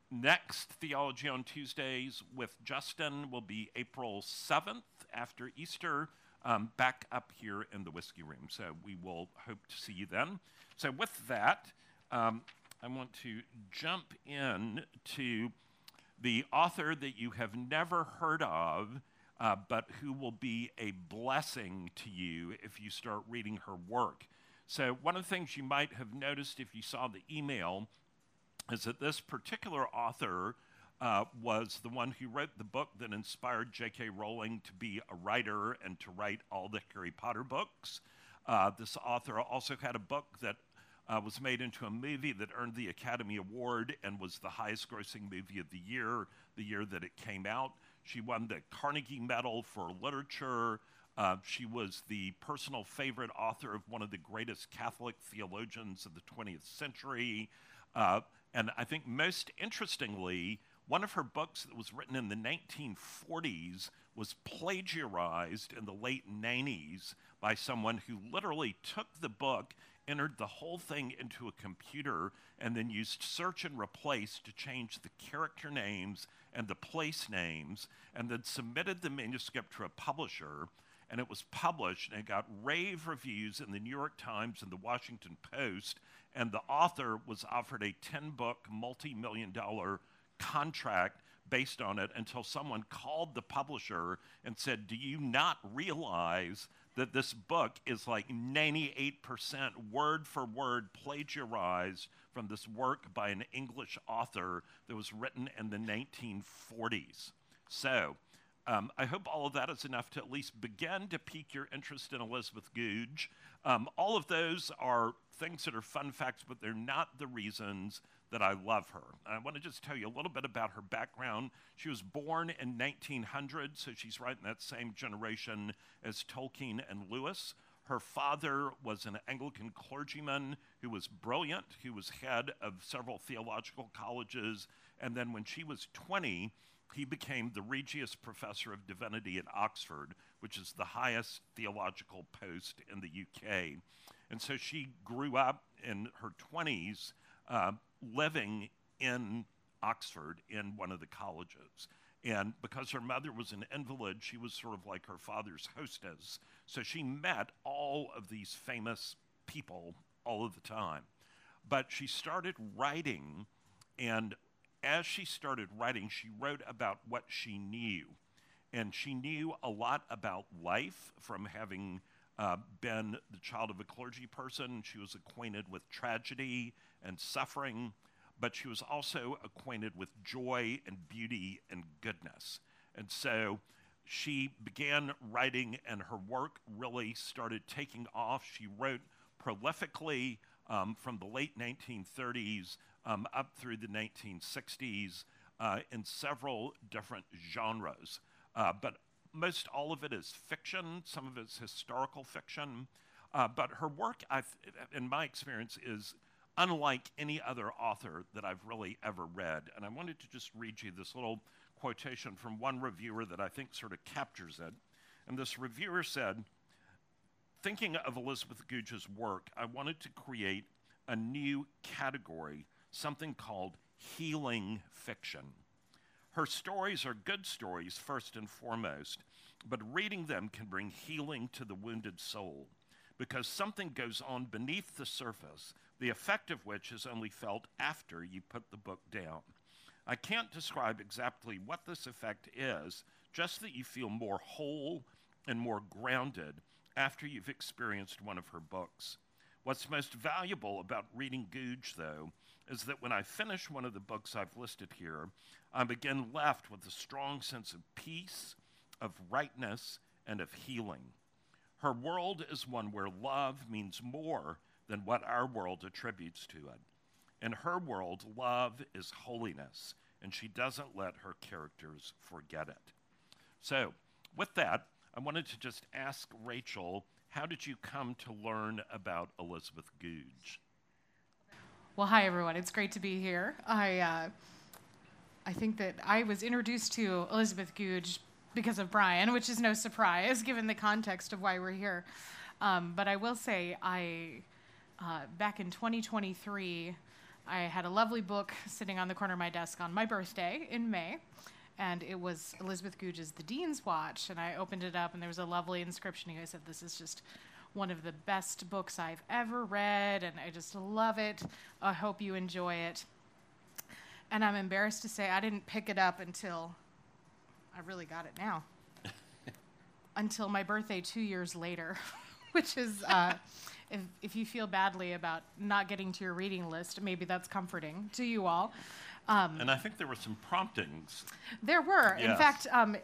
Next Theology on Tuesdays with Justin will be April 7th after Easter, back up here in the Whiskey Room. So we will hope to see you then. So with that, I want to jump in to the author that you have never heard of, but who will be a blessing to you if you start reading her work. So one of the things you might have noticed if you saw the email is that this particular author was the one who wrote the book that inspired J.K. Rowling to be a writer and to write all the Harry Potter books. This author also had a book that was made into a movie that earned the Academy Award and was the highest grossing movie of the year that it came out. She won the Carnegie Medal for Literature. She was the personal favorite author of one of the greatest Catholic theologians of the 20th century. And I think most interestingly, one of her books that was written in the 1940s was plagiarized in the late 90s by someone who literally took the book, entered the whole thing into a computer, and then used search and replace to change the character names and the place names, and then submitted the manuscript to a publisher. And it was published, and it got rave reviews in the New York Times and the Washington Post, and the author was offered a 10-book, multi-million-dollar contract based on it until someone called the publisher and said, do you not realize that this book is like 98% word for word plagiarized from this work by an English author that was written in the 1940s? So, I hope all of that is enough to at least begin to pique your interest in Elizabeth Goudge. All of those are things that are fun facts, but they're not the reasons that I love her. I want to just tell you a little bit about her background. She was born in 1900, so she's right in that same generation as Tolkien and Lewis. Her father was an Anglican clergyman who was brilliant, who was head of several theological colleges, and then when she was 20, he became the Regius Professor of Divinity at Oxford, which is the highest theological post in the UK. And so she grew up in her 20s living in Oxford in one of the colleges. And because her mother was an invalid, she was sort of like her father's hostess. So she met all of these famous people all of the time. But she started writing, and as she started writing, she wrote about what she knew. And she knew a lot about life from having been the child of a clergy person. She was acquainted with tragedy and suffering, but she was also acquainted with joy and beauty and goodness. And so she began writing, and her work really started taking off. She wrote prolifically from the late 1930s up through the 1960s in several different genres. But most all of it is fiction. Some of it's historical fiction. But her work, in my experience, is unlike any other author that I've really ever read. And I wanted to just read you this little quotation from one reviewer that I think sort of captures it. And this reviewer said, thinking of Elizabeth Goudge's work, I wanted to create a new category, something called healing fiction. Her stories are good stories first and foremost, but reading them can bring healing to the wounded soul, because something goes on beneath the surface, the effect of which is only felt after you put the book down. I can't describe exactly what this effect is, just that you feel more whole and more grounded after you've experienced one of her books. What's most valuable about reading Goudge, though, is that when I finish one of the books I've listed here, I'm again left with a strong sense of peace, of rightness, and of healing. Her world is one where love means more than what our world attributes to it. In her world, love is holiness, and she doesn't let her characters forget it. So, with that, I wanted to just ask Rachel, how did you come to learn about Elizabeth Goudge? Well, hi, everyone. It's great to be here. I think that I was introduced to Elizabeth Goudge because of Brian, which is no surprise given the context of why we're here. But I will say, back in 2023, I had a lovely book sitting on the corner of my desk on my birthday in May, and it was Elizabeth Gouge's The Dean's Watch, and I opened it up, and there was a lovely inscription. You guys said, "This is just one of the best books I've ever read, and I just love it. I hope you enjoy it." And I'm embarrassed to say I didn't pick it up until, I really got it now, until my birthday 2 years later, which is, if you feel badly about not getting to your reading list, maybe that's comforting to you all. And I think there were some promptings. There were. Yes. In fact,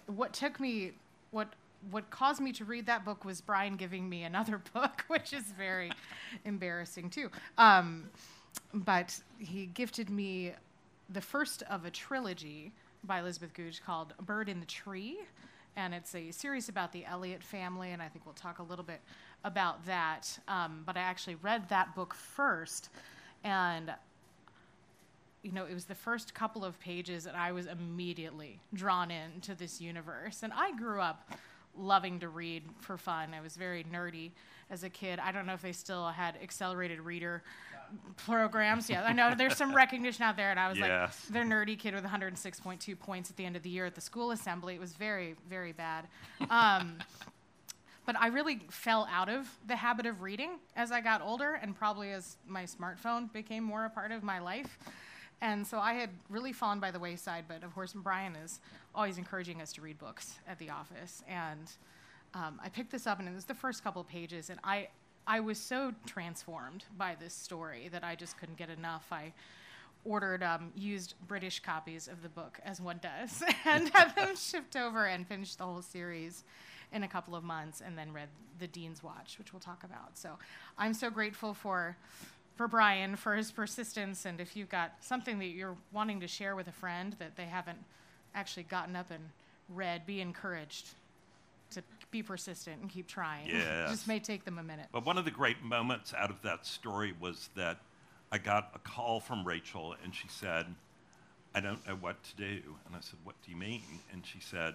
what caused me to read that book was Brian giving me another book, which is very embarrassing too. But he gifted me the first of a trilogy by Elizabeth Gouge called A Bird in the Tree. And it's a series about the Elliot family, and I think we'll talk a little bit about that. But I actually read that book first, and it was the first couple of pages, and I was immediately drawn into this universe. And I grew up loving to read for fun. I was very nerdy as a kid. I don't know if they still had accelerated reader programs. Yeah, I know there's some recognition out there, and I was like the nerdy kid with 106.2 points at the end of the year at the school assembly. It was very, very bad. But I really fell out of the habit of reading as I got older, and probably as my smartphone became more a part of my life. And so I had really fallen by the wayside, but of course Brian is always encouraging us to read books at the office. And I picked this up, and it was the first couple of pages, and I was so transformed by this story that I just couldn't get enough. I ordered used British copies of the book, as one does, and had them shipped over and finished the whole series in a couple of months, and then read The Dean's Watch, which we'll talk about. So I'm so grateful for Brian, for his persistence, and if you've got something that you're wanting to share with a friend that they haven't actually gotten up and read, be encouraged to be persistent and keep trying. Yes. It just may take them a minute. But one of the great moments out of that story was that I got a call from Rachel, and she said, "I don't know what to do." And I said, "What do you mean?" And she said,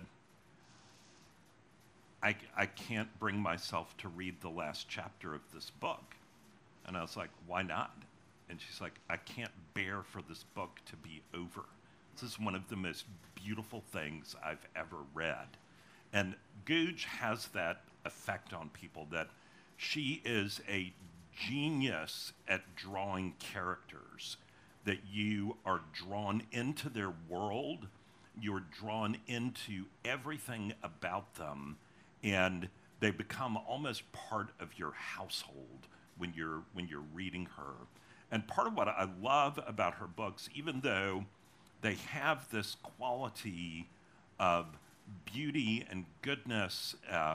I can't bring myself to read the last chapter of this book." And I was like, "Why not?" And she's like, "I can't bear for this book to be over. This is one of the most beautiful things I've ever read." And Gouge has that effect on people, that she is a genius at drawing characters, that you are drawn into their world, you're drawn into everything about them, and they become almost part of your household when you're reading her. And part of what I love about her books, even though they have this quality of beauty and goodness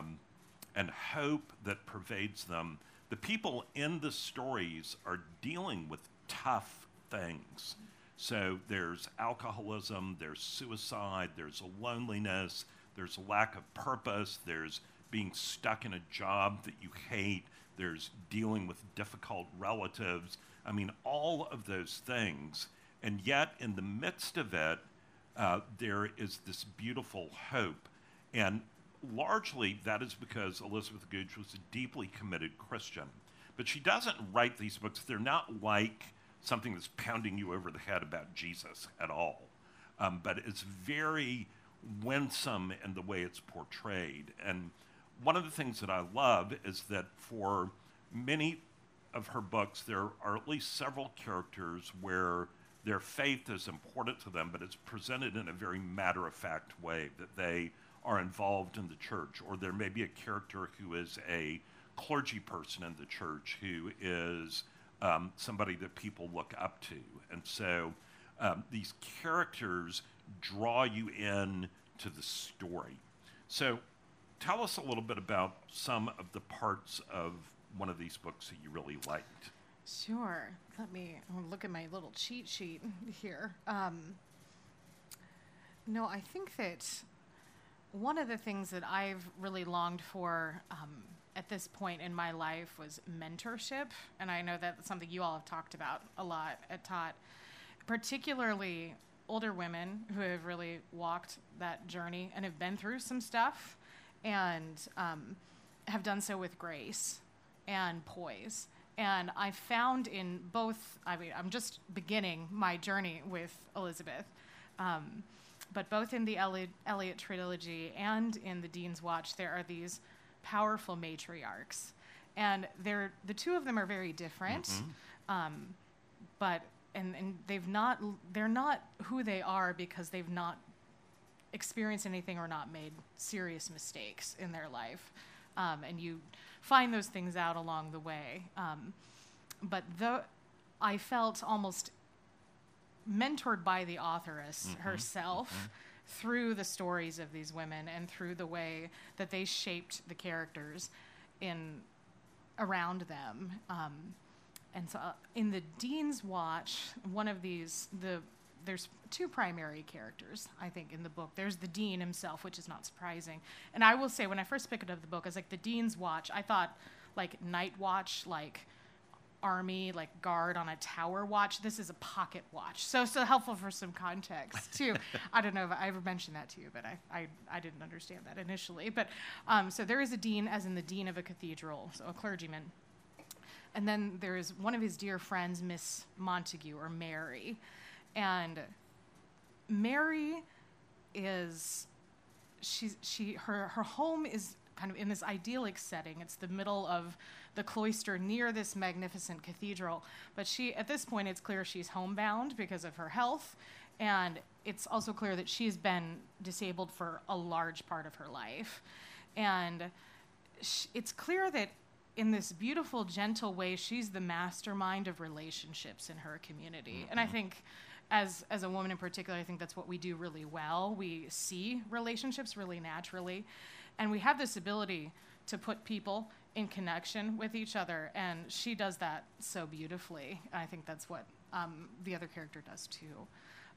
and hope that pervades them, the people in the stories are dealing with tough things. So there's alcoholism, there's suicide, there's a loneliness, there's a lack of purpose, there's being stuck in a job that you hate, there's dealing with difficult relatives. I mean, all of those things. And yet, in the midst of it, there is this beautiful hope. And largely, that is because Elizabeth Gouge was a deeply committed Christian. But she doesn't write these books. They're not like something that's pounding you over the head about Jesus at all. But it's very winsome in the way it's portrayed. And one of the things that I love is that for many of her books, there are at least several characters where their faith is important to them, but it's presented in a very matter-of-fact way, that they are involved in the church, or there may be a character who is a clergy person in the church who is somebody that people look up to. And so these characters draw you in to the story. So tell us a little bit about some of the parts of one of these books that you really liked. Sure. I'll look at my little cheat sheet here. No, I think that one of the things that I've really longed for at this point in my life was mentorship. And I know that's something you all have talked about a lot at Tot, particularly older women who have really walked that journey and have been through some stuff and have done so with grace and poise And I found in both, I mean, I'm just beginning my journey with Elizabeth, but both in the Eliot trilogy and in the Dean's Watch, there are these powerful matriarchs. And the two of them are very different, but they're not who they are because they've not experienced anything or not made serious mistakes in their life. And you find those things out along the way. But I felt almost mentored by the authoress herself through the stories of these women and through the way that they shaped the characters around them. And so in the Dean's Watch, there's two primary characters, I think, in the book. There's the Dean himself, which is not surprising. And I will say, when I first picked up the book, I was like, the Dean's Watch, I thought like night watch, like army, like guard on a tower watch. This is a pocket watch. So helpful for some context, too. I don't know if I ever mentioned that to you, but I didn't understand that initially. But so there is a dean, as in the dean of a cathedral, so a clergyman. And then there is one of his dear friends, Miss Montague, or Mary. And Mary is, her home is kind of in this idyllic setting. It's the middle of the cloister near this magnificent cathedral. But at this point, it's clear she's homebound because of her health. And it's also clear that she's been disabled for a large part of her life. And it's clear that in this beautiful, gentle way, she's the mastermind of relationships in her community. And I think as a woman in particular, I think that's what we do really well. We see relationships really naturally, and we have this ability to put people in connection with each other, and she does that so beautifully. I think that's what the other character does too.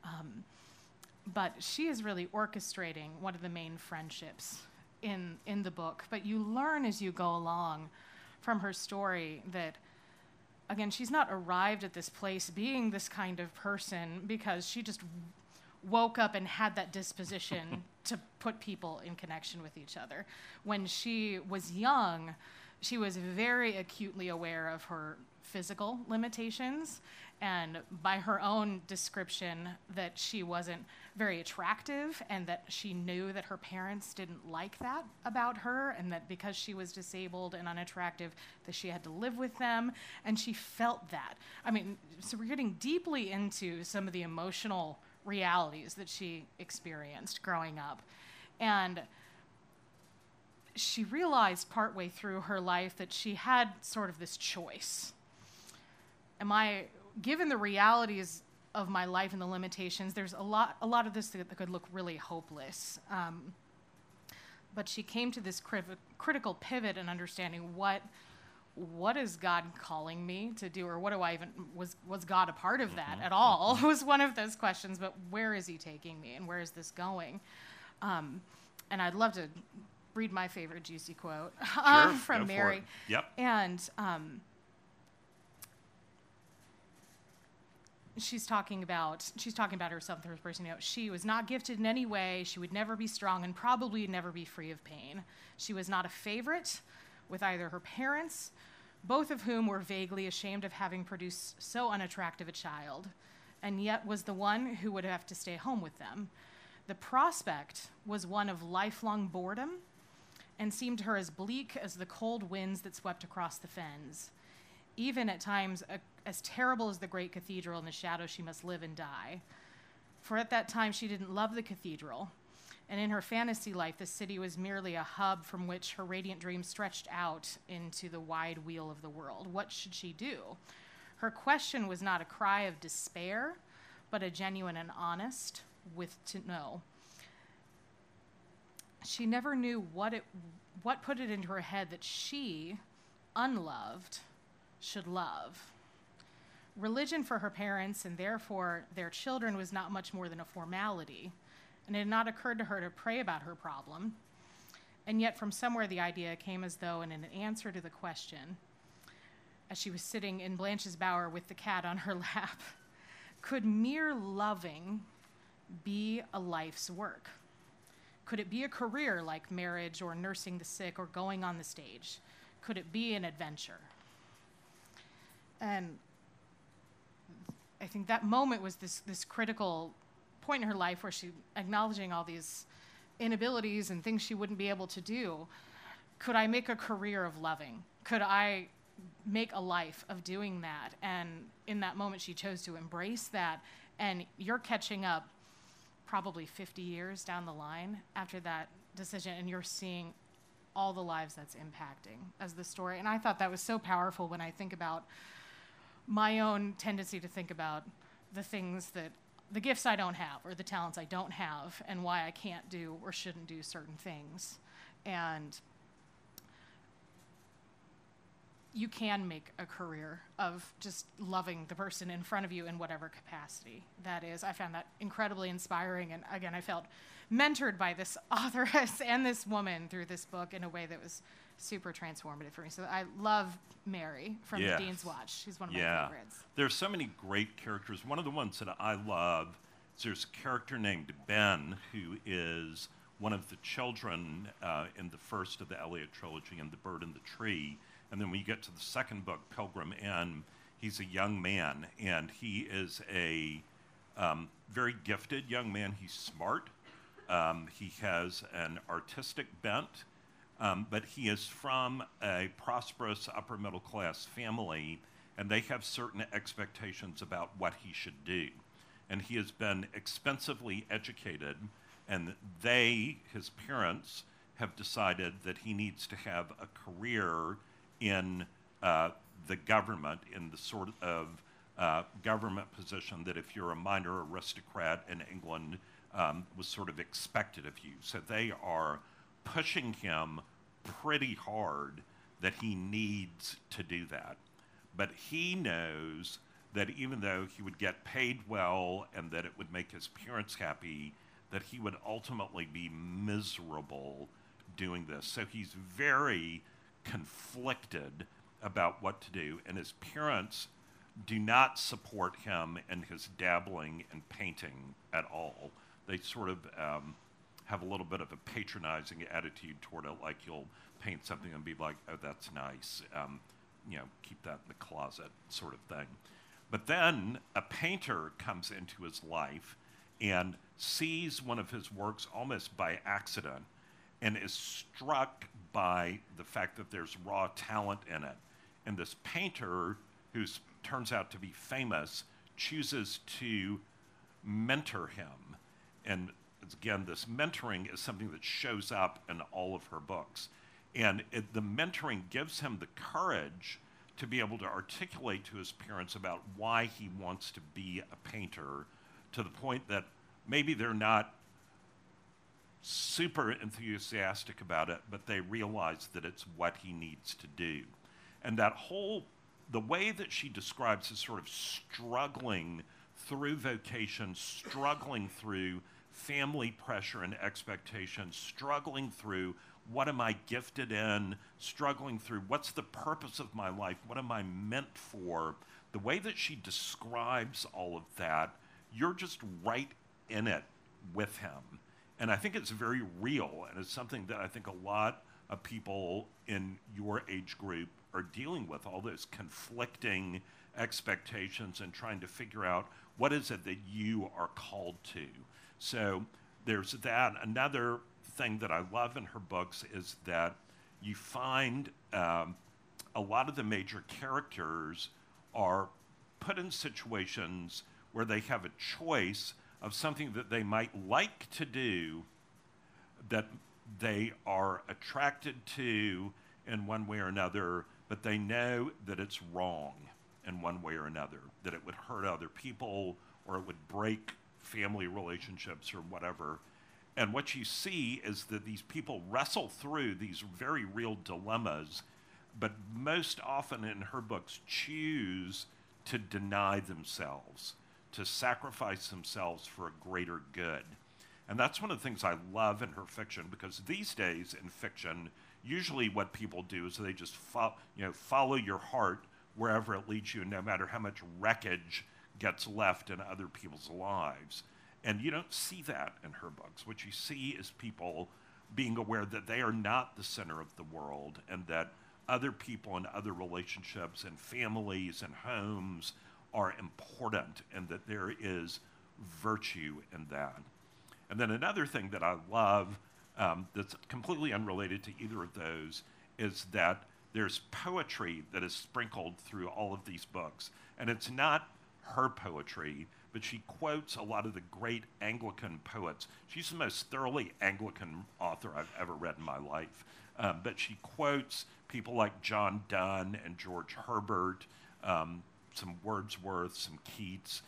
But she is really orchestrating one of the main friendships in the book. But you learn as you go along from her story that, again, she's not arrived at this place being this kind of person because she just woke up and had that disposition to put people in connection with each other. When she was young, she was very acutely aware of her physical limitations, and by her own description that she wasn't very attractive, and that she knew that her parents didn't like that about her, and that because she was disabled and unattractive that she had to live with them, and she felt that. I mean, so we're getting deeply into some of the emotional realities that she experienced growing up. And she realized partway through her life that she had sort of this choice. Given the realities of my life and the limitations, there's a lot of this that could look really hopeless. But she came to this critical pivot in understanding what is God calling me to do, or what do I even, was God a part of that at all? Was one of those questions, but where is he taking me and where is this going? And I'd love to read my favorite juicy quote from Mary. Yep. And she's talking about herself in third person. She was not gifted in any way. She would never be strong and probably never be free of pain. She was not a favorite with either her parents, both of whom were vaguely ashamed of having produced so unattractive a child, and yet was the one who would have to stay home with them. The prospect was one of lifelong boredom and seemed to her as bleak as the cold winds that swept across the fens. Even at times as terrible as the great cathedral in the shadow she must live and die. For at that time she didn't love the cathedral, and in her fantasy life the city was merely a hub from which her radiant dreams stretched out into the wide wheel of the world. What should she do? Her question was not a cry of despair, but a genuine and honest to know. She never knew what put it into her head that she, unloved, should love. Religion for her parents and therefore their children was not much more than a formality, and it had not occurred to her to pray about her problem. And yet from somewhere the idea came as though in an answer to the question, as she was sitting in Blanche's bower with the cat on her lap, could mere loving be a life's work? Could it be a career like marriage or nursing the sick or going on the stage? Could it be an adventure? And I think that moment was this critical point in her life where she acknowledging all these inabilities and things she wouldn't be able to do. Could I make a career of loving? Could I make a life of doing that? And in that moment, she chose to embrace that. And you're catching up probably 50 years down the line after that decision, and you're seeing all the lives that's impacting as the story. And I thought that was so powerful when I think about my own tendency to think about the gifts I don't have or the talents I don't have and why I can't do or shouldn't do certain things. And you can make a career of just loving the person in front of you in whatever capacity that is. I found that incredibly inspiring. And again, I felt mentored by this authoress and this woman through this book in a way that was super transformative for me. So I love Mary from The Dean's Watch. She's one of my favorites. There's so many great characters. One of the ones that I love is there's a character named Ben who is one of the children in the first of the Eliot trilogy in The Bird and the Tree. And then when you get to the second book, Pilgrim Inn, he's a young man, and he is a very gifted young man. He's smart. He has an artistic bent, but he is from a prosperous upper middle class family, and they have certain expectations about what he should do. And he has been expensively educated, and his parents, have decided that he needs to have a career in the government, in the sort of government position that if you're a minor aristocrat in England was sort of expected of you. So they are pushing him pretty hard that he needs to do that. But he knows that even though he would get paid well and that it would make his parents happy, that he would ultimately be miserable doing this. So he's very conflicted about what to do, and his parents do not support him in his dabbling in painting at all. They sort of have a little bit of a patronizing attitude toward it, like you'll paint something and be like, oh, that's nice, keep that in the closet sort of thing. But then a painter comes into his life and sees one of his works almost by accident and is struck by the fact that there's raw talent in it. And this painter, who turns out to be famous, chooses to mentor him. And again, this mentoring is something that shows up in all of her books. And the mentoring gives him the courage to be able to articulate to his parents about why he wants to be a painter, to the point that maybe they're not super enthusiastic about it, but they realize that it's what he needs to do. And the way that she describes his sort of struggling through vocation, struggling through family pressure and expectations, struggling through what am I gifted in, struggling through what's the purpose of my life, what am I meant for, the way that she describes all of that, you're just right in it with him. And I think it's very real, and it's something that I think a lot of people in your age group are dealing with, all those conflicting expectations and trying to figure out what is it that you are called to. So there's that. Another thing that I love in her books is that you find a lot of the major characters are put in situations where they have a choice of something that they might like to do, that they are attracted to in one way or another, but they know that it's wrong in one way or another, that it would hurt other people or it would break family relationships or whatever. And what you see is that these people wrestle through these very real dilemmas, but most often in her books choose to deny themselves, to sacrifice themselves for a greater good. And that's one of the things I love in her fiction, because these days in fiction, usually what people do is they just follow your heart wherever it leads you, no matter how much wreckage gets left in other people's lives. And you don't see that in her books. What you see is people being aware that they are not the center of the world, and that other people and other relationships and families and homes are important, and that there is virtue in that. And then another thing that I love that's completely unrelated to either of those is that there's poetry that is sprinkled through all of these books. And it's not her poetry, but she quotes a lot of the great Anglican poets. She's the most thoroughly Anglican author I've ever read in my life. But she quotes people like John Donne and George Herbert, some Wordsworth, some Keats.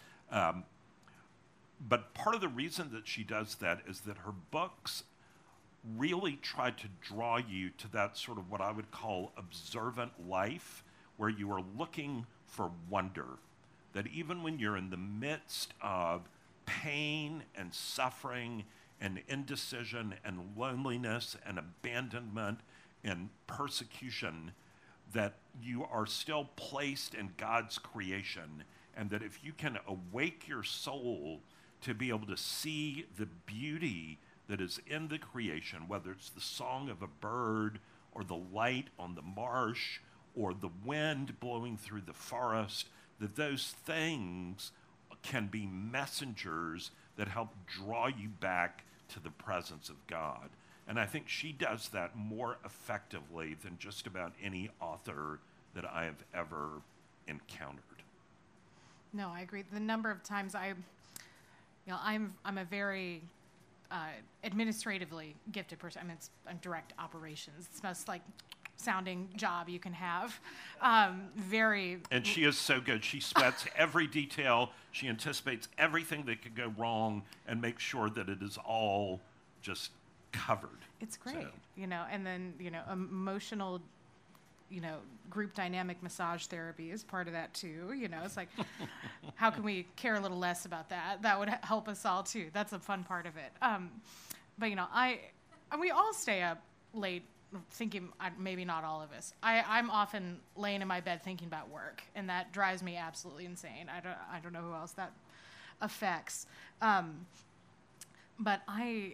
But part of the reason that she does that is that her books really try to draw you to that sort of what I would call observant life, where you are looking for wonder. That even when you're in the midst of pain and suffering and indecision and loneliness and abandonment and persecution, that you are still placed in God's creation, and that if you can awake your soul to be able to see the beauty that is in the creation, whether it's the song of a bird or the light on the marsh or the wind blowing through the forest, that those things can be messengers that help draw you back to the presence of God. And I think she does that more effectively than just about any author that I have ever encountered. No, I agree. The number of times I'm a very administratively gifted person. I mean, I'm direct operations. It's the most like sounding job you can have. And she is so good. She sweats every detail. She anticipates everything that could go wrong and makes sure that it is all just covered. It's great, and then, emotional, group dynamic massage therapy is part of that too. It's like, how can we care a little less about that? That would help us all too. That's a fun part of it. But we all stay up late thinking, maybe not all of us. I'm often laying in my bed thinking about work, and that drives me absolutely insane. I don't know who else that affects. But I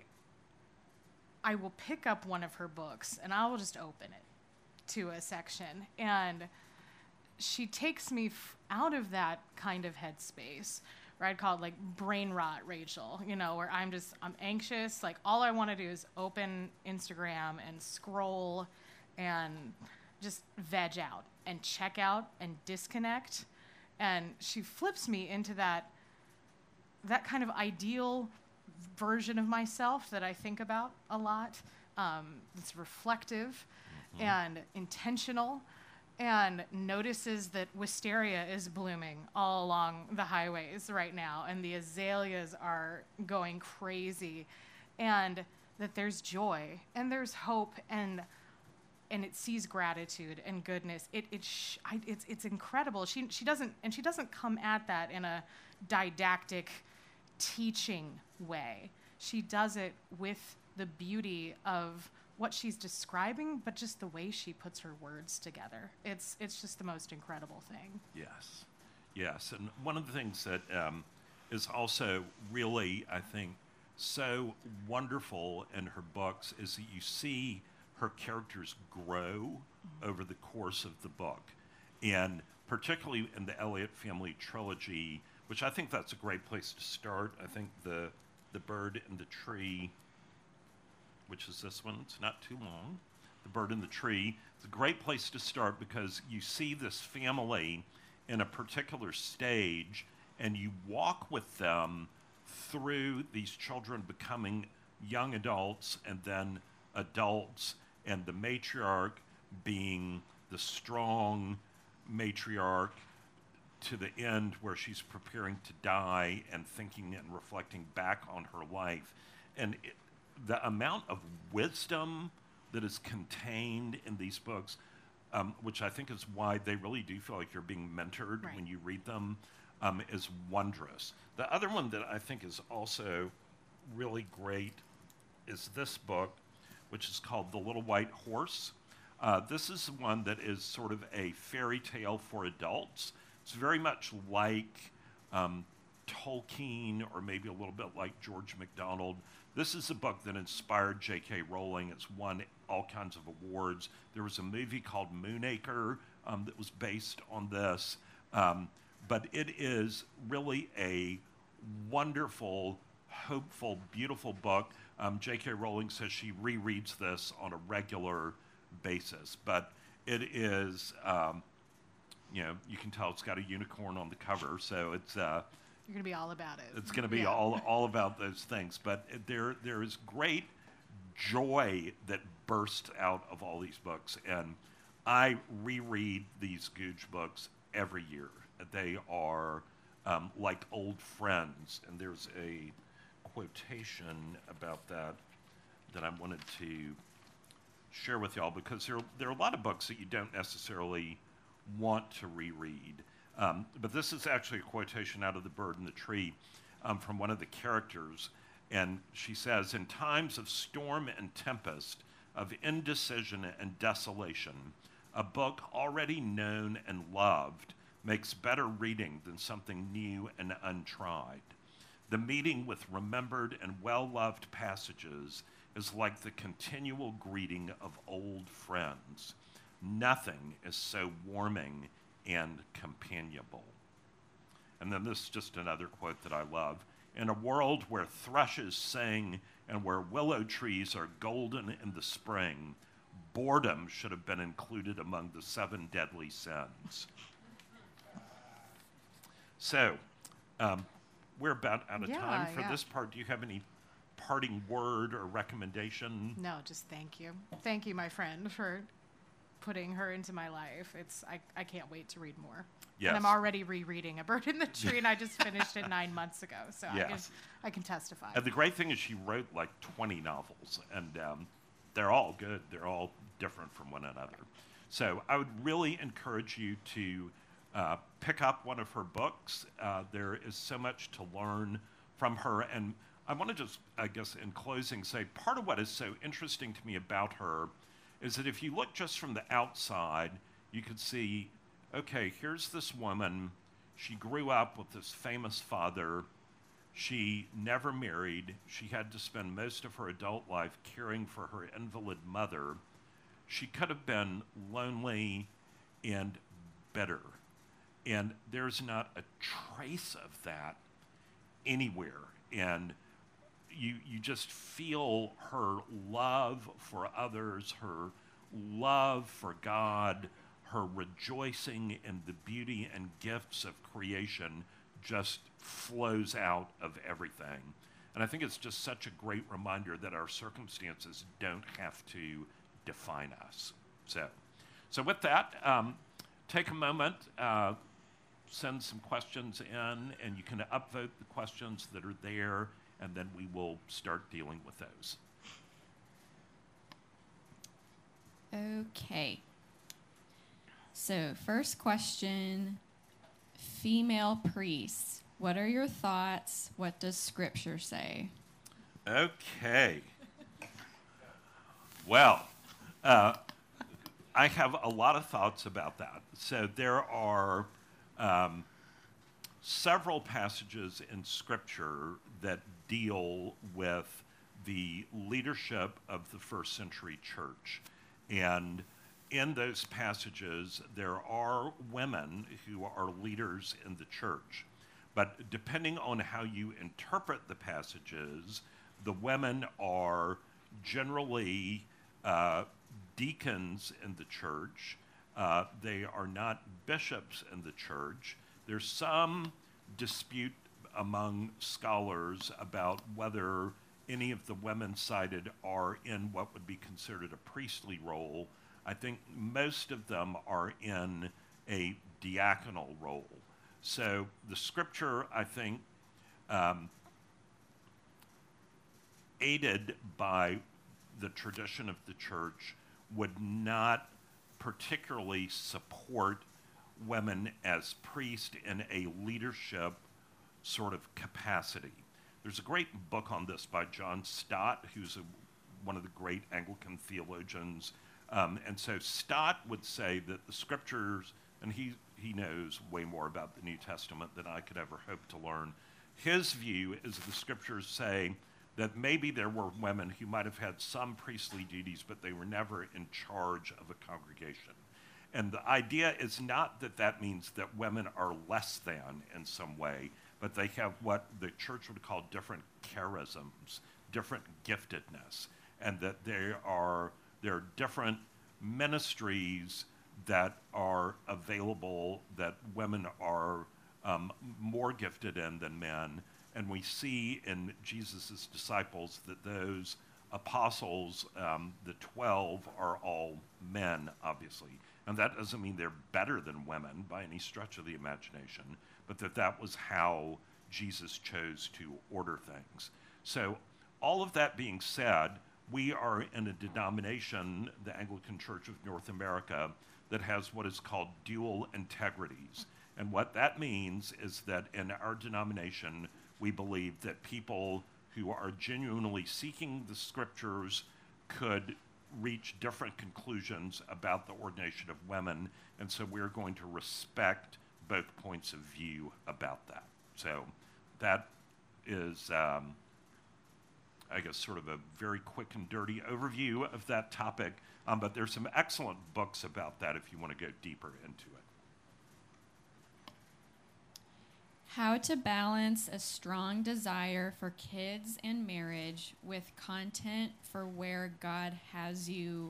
will pick up one of her books and I will just open it to a section, and she takes me out of that kind of headspace, where I'd call it like brain rot Rachel, where I'm anxious. Like, all I want to do is open Instagram and scroll and just veg out and check out and disconnect. And she flips me into that kind of ideal version of myself that I think about a lot. It's reflective and intentional, and notices that wisteria is blooming all along the highways right now, and the azaleas are going crazy, and that there's joy and there's hope, and it sees gratitude and goodness. It's incredible. She doesn't come at that in a didactic teaching way. She does it with the beauty of what she's describing, but just the way she puts her words together. It's just the most incredible thing. Yes. And one of the things that is also really, I think, so wonderful in her books is that you see her characters grow over the course of the book. And particularly in the Elliott family trilogy, which I think that's a great place to start. I think the Bird in the Tree, which is this one, it's not too long. The Bird in the Tree, it's a great place to start because you see this family in a particular stage, and you walk with them through these children becoming young adults and then adults, and the matriarch being the strong matriarch to the end where she's preparing to die and thinking and reflecting back on her life. And the amount of wisdom that is contained in these books, which I think is why they really do feel like you're being mentored when you read them, is wondrous. The other one that I think is also really great is this book, which is called The Little White Horse. This is one that is sort of a fairy tale for adults. It's very much like Tolkien or maybe a little bit like George MacDonald, this is a book that inspired J.K. Rowling. It's won all kinds of awards. There was a movie called Moonacre that was based on this. But it is really a wonderful, hopeful, beautiful book. J.K. Rowling says she rereads this on a regular basis. But it is, you can tell it's got a unicorn on the cover, so it's... You're going to be all about it. It's going to be all about those things. But there is great joy that bursts out of all these books. And I reread these Googe books every year. They are like old friends. And there's a quotation about that I wanted to share with y'all, because there are a lot of books that you don't necessarily want to reread. But this is actually a quotation out of The Bird and the Tree from one of the characters. And she says, "In times of storm and tempest, of indecision and desolation, a book already known and loved makes better reading than something new and untried. The meeting with remembered and well-loved passages is like the continual greeting of old friends. Nothing is so warming and companionable." And then this is just another quote that I love. "In a world where thrushes sing and where willow trees are golden in the spring, boredom should have been included among the 7 deadly sins." So, we're about out of time for this part. Do you have any parting word or recommendation? No, just thank you. Thank you, my friend, for putting her into my life. I can't wait to read more. Yes. And I'm already rereading A Bird in the Tree, and I just finished it 9 months ago, so Yes. I can testify. And the great thing is she wrote like 20 novels, and they're all good. They're all different from one another. So I would really encourage you to pick up one of her books. There is so much to learn from her. And I want to just, I guess, in closing, say part of what is so interesting to me about her is that if you look just from the outside, you could see, okay, here's this woman. She grew up with this famous father. She never married. She had to spend most of her adult life caring for her invalid mother. She could have been lonely and bitter. And there's not a trace of that anywhere. And you just feel her love for others, her love for God, her rejoicing in the beauty and gifts of creation just flows out of everything. And I think it's just such a great reminder that our circumstances don't have to define us. So with that, take a moment, send some questions in, and you can upvote the questions that are there, and then we will start dealing with those. Okay. So first question, female priests. What are your thoughts? What does Scripture say? Okay. Well, I have a lot of thoughts about that. So there are several passages in Scripture that deal with the leadership of the first century church. And in those passages, there are women who are leaders in the church. But depending on how you interpret the passages, the women are generally deacons in the church. They are not bishops in the church. There's some dispute among scholars about whether any of the women cited are in what would be considered a priestly role. I think most of them are in a diaconal role. So the Scripture, I think, aided by the tradition of the church, would not particularly support women as priests in a leadership sort of capacity. There's a great book on this by John Stott, who's one of the great Anglican theologians. And so Stott would say that the Scriptures, and he knows way more about the New Testament than I could ever hope to learn. his view is the scriptures say that maybe there were women who might have had some priestly duties, but they were never in charge of a congregation. And the idea is not that that means that women are less than in some way, but they have what the church would call different charisms, different giftedness, and that there are different ministries that are available that women are more gifted in than men. And we see in Jesus' disciples that those apostles, the 12, are all men, obviously. And that doesn't mean they're better than women by any stretch of the imagination, but that was how Jesus chose to order things. So all of that being said, we are in a denomination, the Anglican Church of North America, that has what is called dual integrities. And what that means is that in our denomination, we believe that people who are genuinely seeking the scriptures could reach different conclusions about the ordination of women, and so we're going to respect both points of view about that. So that is, I guess, sort of a very quick and dirty overview of that topic, but there's some excellent books about that if you want to go deeper into it. How to balance a strong desire for kids and marriage with content for where God has you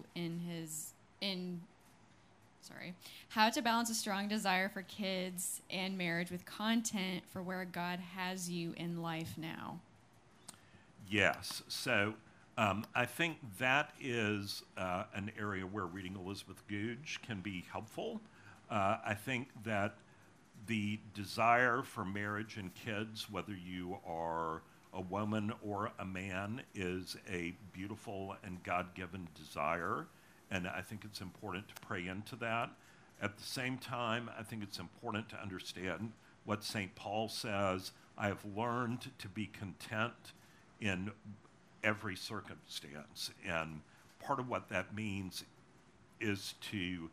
How to balance a strong desire for kids and marriage with content for where God has you in life now. Yes. So I think that is an area where reading Elizabeth Goudge can be helpful. I think that the desire for marriage and kids, whether you are a woman or a man, is a beautiful and God-given desire, and I think it's important to pray into that. At the same time, I think it's important to understand what St. Paul says, I have learned to be content in every circumstance, and part of what that means is to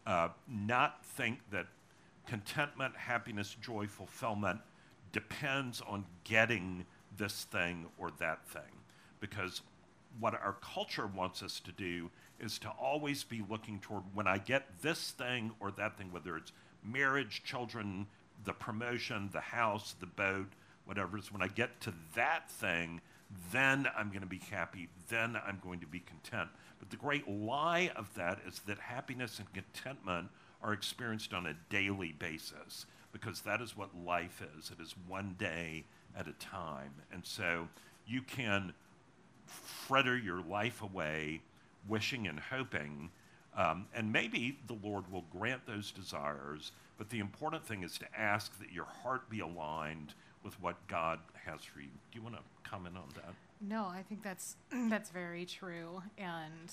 not think that contentment, happiness, joy, fulfillment depends on getting this thing or that thing. Because what our culture wants us to do is to always be looking toward, when I get this thing or that thing, whether it's marriage, children, the promotion, the house, the boat, whatever it is, when I get to that thing, then I'm going to be happy, then I'm going to be content. But the great lie of that is that happiness and contentment are experienced on a daily basis, because that is what life is. It is one day at a time. And so you can fritter your life away wishing and hoping, and maybe the Lord will grant those desires, but the important thing is to ask that your heart be aligned with what God has for you. Do you want to comment on that? No, I think that's very true, and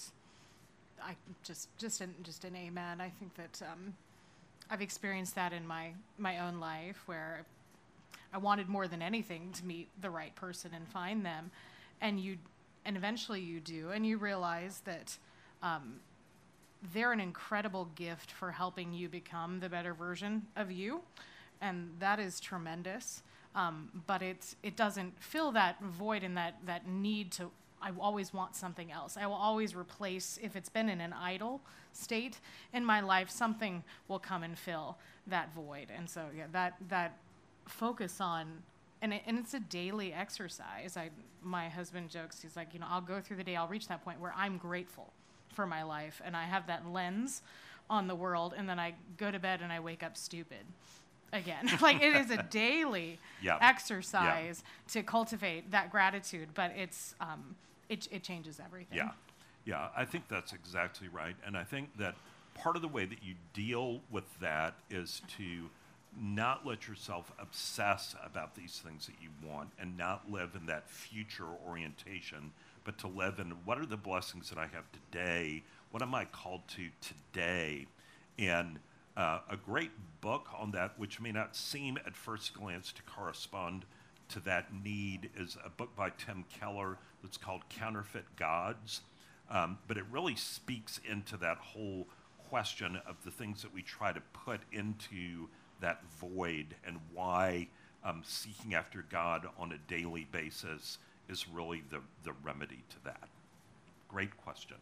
I just an amen. I think that I've experienced that in my own life, where I wanted more than anything to meet the right person and find them, and eventually you do, and you realize that they're an incredible gift for helping you become the better version of you, and that is tremendous. But it doesn't fill that void and that need to. I always want something else. I will always replace, if it's been in an idle state in my life, something will come and fill that void. And so, yeah, that focus on, and it's a daily exercise. My husband jokes, he's like, I'll go through the day, I'll reach that point where I'm grateful for my life, and I have that lens on the world, and then I go to bed and I wake up stupid again. Like, it is a daily exercise to cultivate that gratitude, but it's it changes everything. Yeah, I think that's exactly right. And I think that part of the way that you deal with that is to not let yourself obsess about these things that you want and not live in that future orientation, but to live in, what are the blessings that I have today? What am I called to today? And a great book on that, which may not seem at first glance to correspond to that need, is a book by Tim Keller that's called Counterfeit Gods. But it really speaks into that whole question of the things that we try to put into that void and why seeking after God on a daily basis is really the remedy to that. Great question.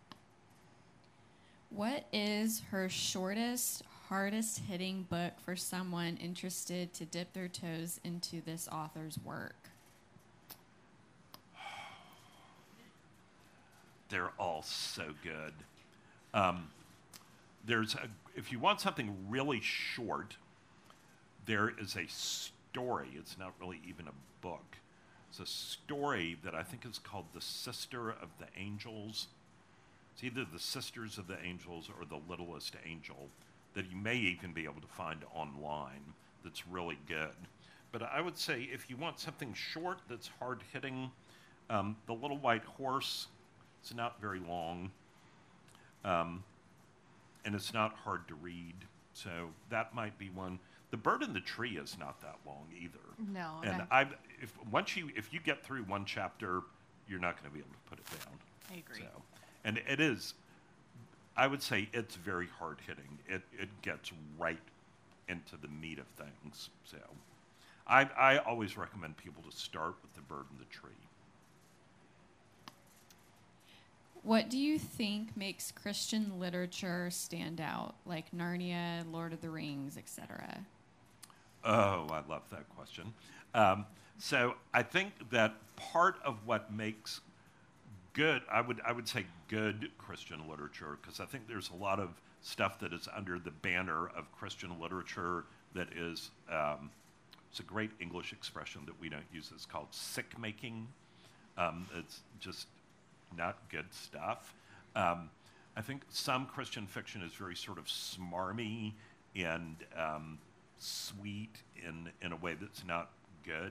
What is her shortest, hardest hitting book for someone interested to dip their toes into this author's work? They're all so good. If you want something really short, there is a story. It's not really even a book. It's a story that I think is called The Sister of the Angels. It's either The Sisters of the Angels or The Littlest Angel, that you may even be able to find online, that's really good. But I would say if you want something short that's hard-hitting, The Little White Horse, it's not very long, and it's not hard to read, so that might be one. The Bird in the Tree is not that long either. No. And if you get through one chapter, you're not going to be able to put it down. I agree. So, and it is, I would say it's very hard-hitting. It gets right into the meat of things. So I always recommend people to start with The Bird in the Tree. What do you think makes Christian literature stand out, like Narnia, Lord of the Rings, etc.? Oh, I love that question. So I think that part of what makes good, I would say good Christian literature, because I think there's a lot of stuff that is under the banner of Christian literature that is, it's a great English expression that we don't use. It's called sick-making. It's just not good stuff. I think some Christian fiction is very sort of smarmy and sweet in a way that's not good.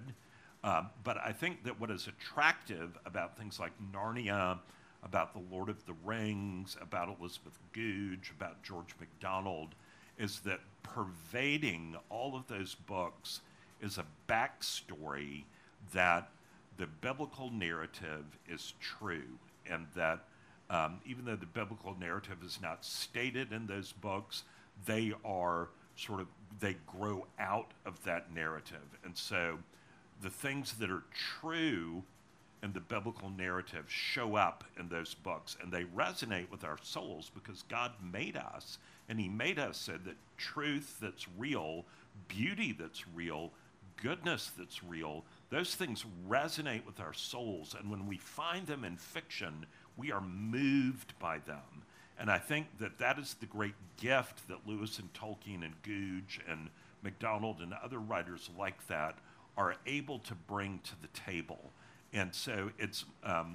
But I think that what is attractive about things like Narnia, about The Lord of the Rings, about Elizabeth Goudge, about George MacDonald, is that pervading all of those books is a backstory that the biblical narrative is true, and that even though the biblical narrative is not stated in those books, they are they grow out of that narrative. And so the things that are true in the biblical narrative show up in those books, and they resonate with our souls because God made us, and he made us so that truth that's real, beauty that's real, goodness that's real, those things resonate with our souls. And when we find them in fiction, we are moved by them. And I think that that is the great gift that Lewis and Tolkien and Goudge and MacDonald and other writers like that are able to bring to the table. And so it's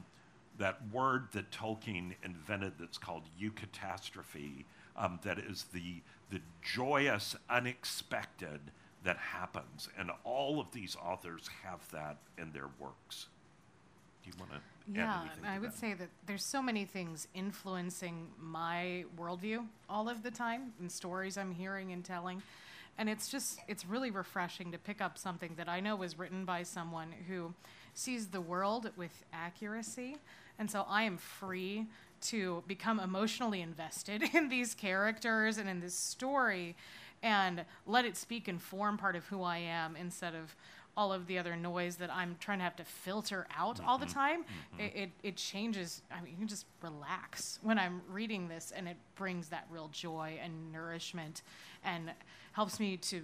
that word that Tolkien invented that's called eucatastrophe, that is the joyous, unexpected that happens. And all of these authors have that in their works. Do you want to add anything to I would say that there's so many things influencing my worldview all of the time in stories I'm hearing and telling. And it's really refreshing to pick up something that I know was written by someone who sees the world with accuracy. And so I am free to become emotionally invested in these characters and in this story and let it speak and form part of who I am instead of all of the other noise that I'm trying to have to filter out all the time. It changes. I mean, you can just relax when I'm reading this, and it brings that real joy and nourishment and helps me to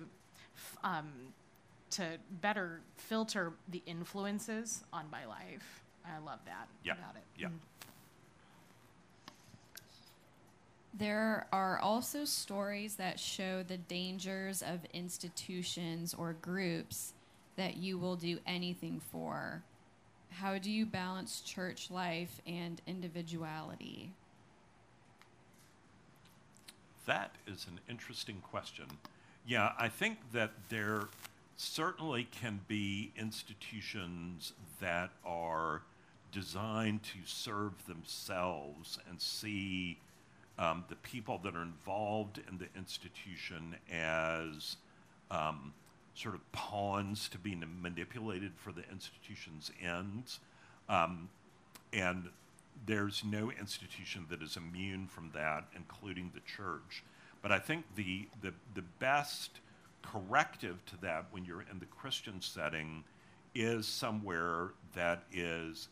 better filter the influences on my life. I love that about it. Yeah. There are also stories that show the dangers of institutions or groups that you will do anything for. How do you balance church life and individuality? That is an interesting question. Yeah, I think that there certainly can be institutions that are designed to serve themselves and see the people that are involved in the institution as sort of pawns to be manipulated for the institution's ends. And there's no institution that is immune from that, including the church. But I think the best corrective to that when you're in the Christian setting is somewhere that is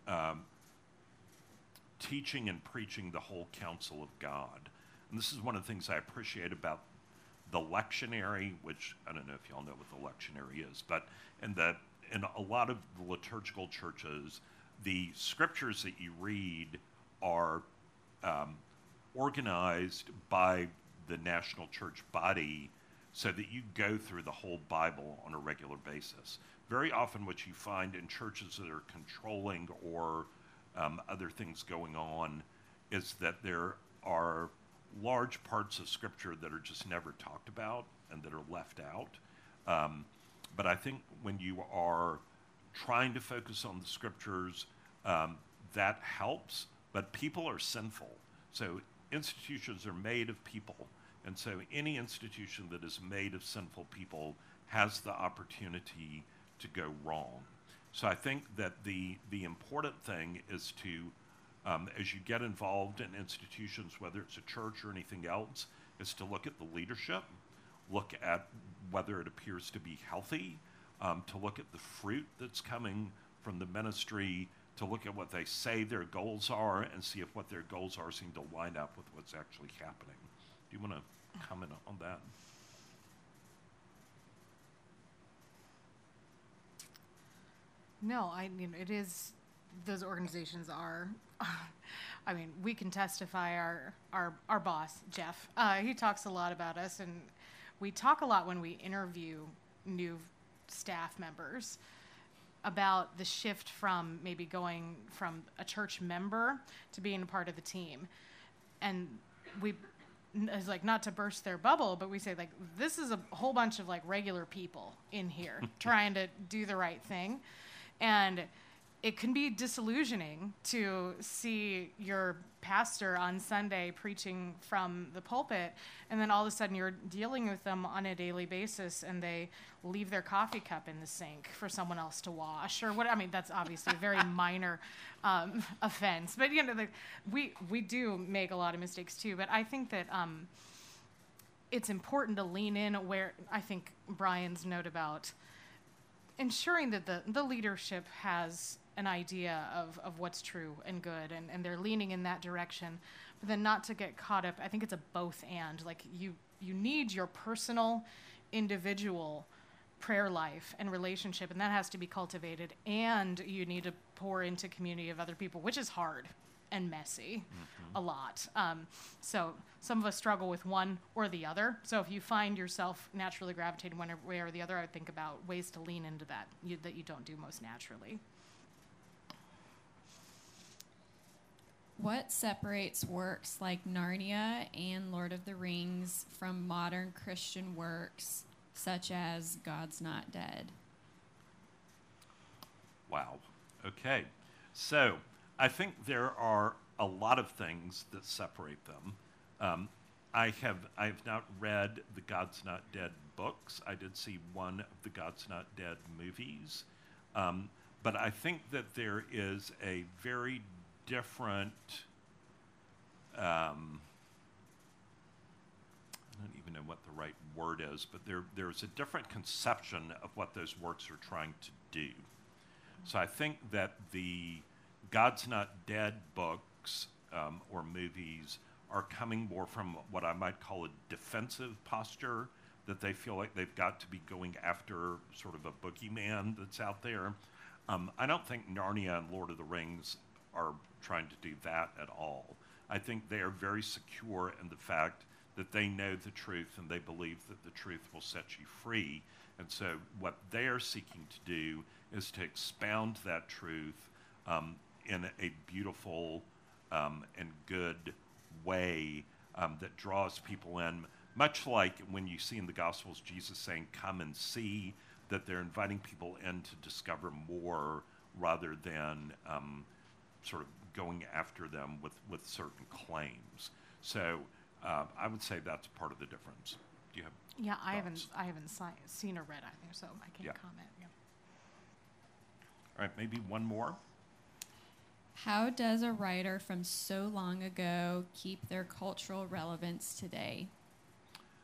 teaching and preaching the whole counsel of God. And this is one of the things I appreciate about the lectionary, which I don't know if y'all know what the lectionary is, but in a lot of the liturgical churches, the scriptures that you read are organized by the national church body so that you go through the whole Bible on a regular basis. Very often what you find in churches that are controlling or other things going on is that there are large parts of Scripture that are just never talked about and that are left out. But I think when you are trying to focus on the Scriptures, that helps, but people are sinful. So institutions are made of people. And so any institution that is made of sinful people has the opportunity to go wrong. So I think that the important thing is to, as you get involved in institutions, whether it's a church or anything else, is to look at the leadership, look at whether it appears to be healthy, to look at the fruit that's coming from the ministry, to look at what they say their goals are and see if what their goals are seem to line up with what's actually happening. Do you want to comment on that? No, it is, those organizations are, I mean, we can testify, our boss, Jeff, he talks a lot about us, and we talk a lot when we interview new staff members about the shift from maybe going from a church member to being a part of the team. And it's like, not to burst their bubble, but we say, like, this is a whole bunch of like regular people in here trying to do the right thing. And it can be disillusioning to see your pastor on Sunday preaching from the pulpit, and then all of a sudden you're dealing with them on a daily basis, and they leave their coffee cup in the sink for someone else to wash, or what. I mean, that's obviously a very minor offense, but we do make a lot of mistakes too. But I think that it's important to lean in where I think Brian's note about ensuring that the leadership has an idea of what's true and good, and they're leaning in that direction, but then not to get caught up. I think it's a both and. Like, you need your personal, individual prayer life and relationship, and that has to be cultivated, and you need to pour into community of other people, which is hard and messy, a lot. So some of us struggle with one or the other. So if you find yourself naturally gravitating one way or the other, I would think about ways to lean into that that you don't do most naturally. What separates works like Narnia and Lord of the Rings from modern Christian works such as God's Not Dead? Wow. Okay. So I think there are a lot of things that separate them. I have not read the God's Not Dead books. I did see one of the God's Not Dead movies. But I think that there is a very different, I don't even know what the right word is, but there's a different conception of what those works are trying to do. So I think that the God's Not Dead books or movies are coming more from what I might call a defensive posture, that they feel like they've got to be going after sort of a boogeyman that's out there. I don't think Narnia and Lord of the Rings are trying to do that at all. I think they are very secure in the fact that they know the truth and they believe that the truth will set you free. And so what they are seeking to do is to expound that truth in a beautiful and good way that draws people in, much like when you see in the Gospels Jesus saying, "Come and see," that they're inviting people in to discover more rather than sort of going after them with certain claims. So I would say that's part of the difference. Do you have Yeah, thoughts? I haven't seen or read either, so I can't comment. Yeah. All right, maybe one more. How does a writer from so long ago keep their cultural relevance today?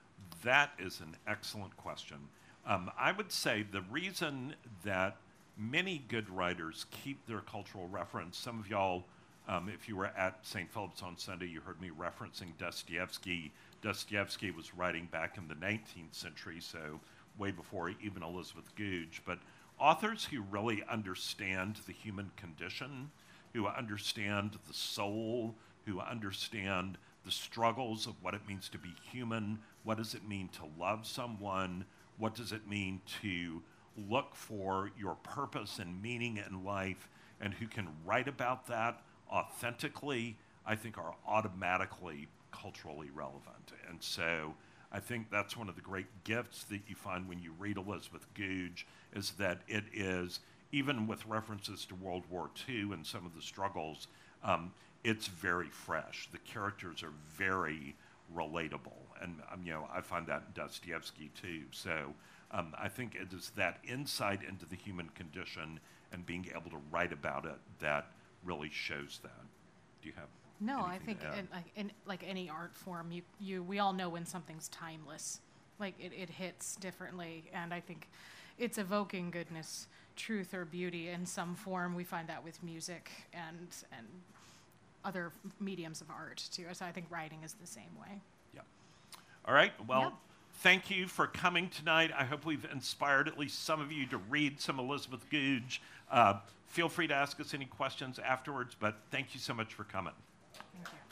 that is an excellent question. I would say the reason that many good writers keep their cultural reference, some of y'all, if you were at St. Philip's on Sunday, you heard me referencing Dostoevsky. Dostoevsky was writing back in the 19th century, so way before even Elizabeth Goudge. But authors who really understand the human condition, who understand the soul, who understand the struggles of what it means to be human, what does it mean to love someone, what does it mean to look for your purpose and meaning in life, and who can write about that authentically, I think are automatically culturally relevant. And so I think that's one of the great gifts that you find when you read Elizabeth Goudge, is that it is, even with references to World War II and some of the struggles, it's very fresh. The characters are very relatable. And I find that in Dostoevsky too. So I think it is that insight into the human condition and being able to write about it that really shows that. Do you have No, I anything think to add? in like any art form, we all know when something's timeless. Like it hits differently, and I think it's evoking goodness, truth, or beauty in some form. We find that with music and other mediums of art too. So I think writing is the same way. Yeah. All right. Well, Yeah. thank you for coming tonight. I hope we've inspired at least some of you to read some Elizabeth Goudge. Feel free to ask us any questions afterwards, but thank you so much for coming. Thank you.